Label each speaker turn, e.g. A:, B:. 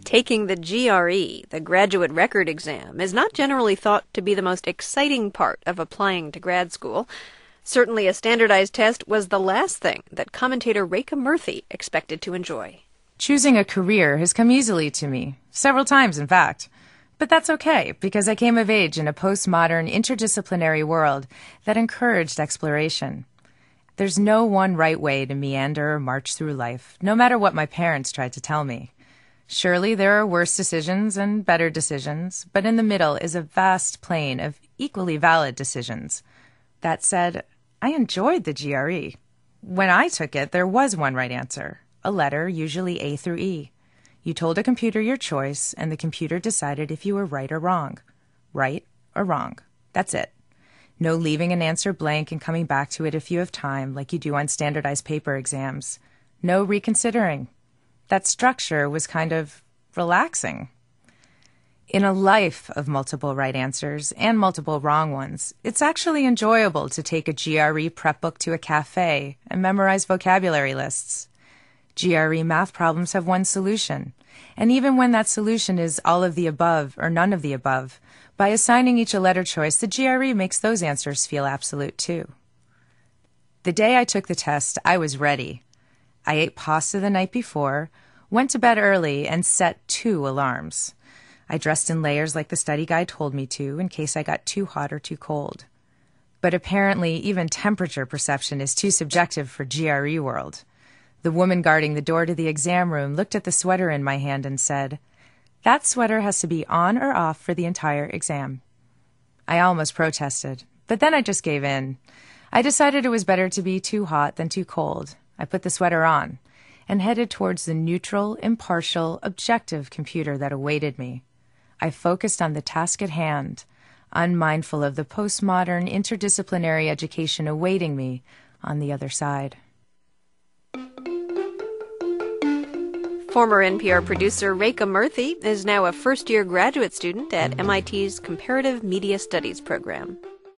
A: Taking the GRE, the Graduate Record Exam, is not generally thought to be the most exciting part of applying to grad school. Certainly a standardized test was the last thing that commentator Rekha Murthy expected to enjoy.
B: Choosing a career has come easily to me, several times in fact. But that's okay, because I came of age in a postmodern, interdisciplinary world that encouraged exploration. There's no one right way to meander or march through life, no matter what my parents tried to tell me. Surely there are worse decisions and better decisions, but in the middle is a vast plain of equally valid decisions. That said, I enjoyed the GRE. When I took it, there was one right answer, a letter, usually A through E. You told a computer your choice, and the computer decided if you were right or wrong. Right or wrong. That's it. No leaving an answer blank and coming back to it if you have time, like you do on standardized paper exams. No reconsidering. That structure was kind of relaxing. In a life of multiple right answers and multiple wrong ones, it's actually enjoyable to take a GRE prep book to a cafe and memorize vocabulary lists. GRE math problems have one solution, and even when that solution is all of the above or none of the above, by assigning each a letter choice, the GRE makes those answers feel absolute too. The day I took the test, I was ready. I ate pasta the night before, went to bed early, and set 2 alarms. I dressed in layers like the study guide told me to in case I got too hot or too cold. But apparently, even temperature perception is too subjective for GRE world. The woman guarding the door to the exam room looked at the sweater in my hand and said, "That sweater has to be on or off for the entire exam." I almost protested, but then I just gave in. I decided it was better to be too hot than too cold. I put the sweater on and headed towards the neutral, impartial, objective computer that awaited me. I focused on the task at hand, unmindful of the postmodern, interdisciplinary education awaiting me on the other side.
A: Former NPR producer Rekha Murthy is now a first-year graduate student at MIT's Comparative Media Studies program.